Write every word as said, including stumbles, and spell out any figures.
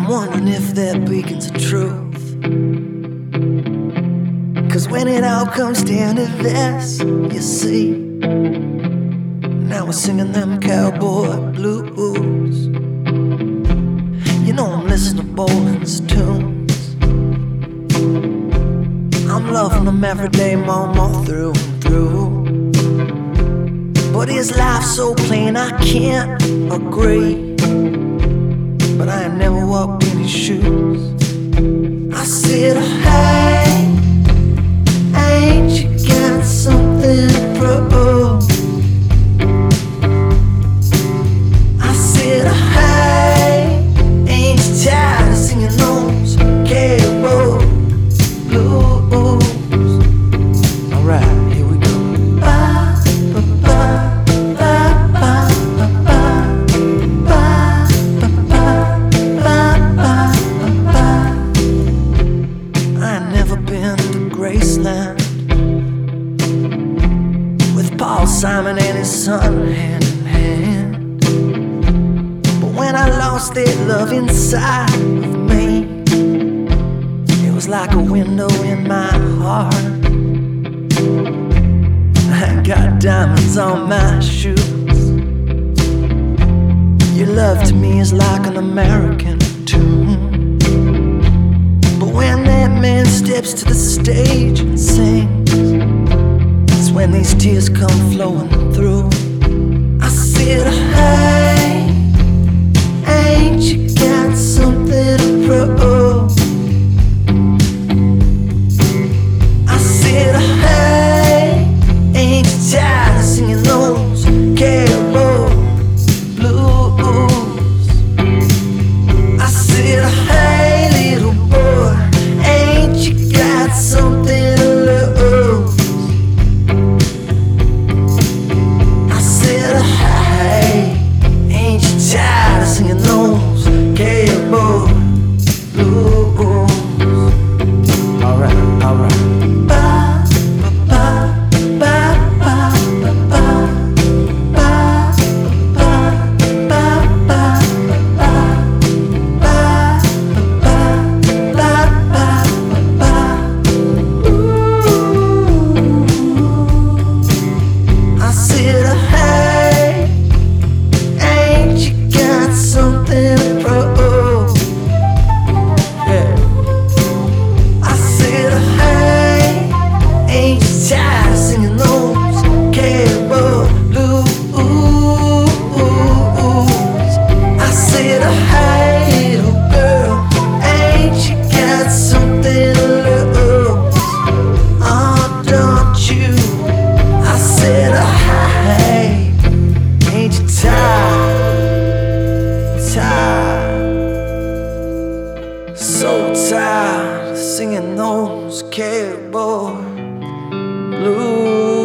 wondering if they're beacons of truth. Cause when it all comes down to this, you see, now we're singing them cowboy blues. You know I'm listening to Bolan's tunes. I'm loving them every day, mama, through and through. But his life's so plain I can't agree. But I ain't never walked in his shoes. I said, hey, ain't you got something to prove? I said, hey, ain't you tired of singing those cowboy blues? Alright, here we go. Ba, ba, ba, ba, ba, ba, ba, ba, ba, ba, ba, ba. I ain't never been to Graceland with Paul Simon and his son hand in hand. But when I lost that love inside of me, it was like a window in my heart. I got diamonds on my shoes. Your love to me is like an American tune. But when that man steps to the stage and sings, it's when these tears come flowing through. I said, hey, ain't you got something to prove? I said, hey, ain't you tired of singing those cowboy blues? I said, hey, little boy, ain't you got something to lose? I said, hey, ain't you tired of singing those cowboy blues? Alright, alright. Ba, ba, ba, ba, ba, ba, ba, ba, ba, ba, ba, ba, ba, ba, ba. Ooh. I said, hey, ain't you got something to prove? Yeah. I said, hey, ain't you tired of singing those cowboy blues? I said, hey, little girl, ain't you got something to lose? Oh, don't you? I said, hey, ain't you tired? Tired, so tired of singing those cowboy blues.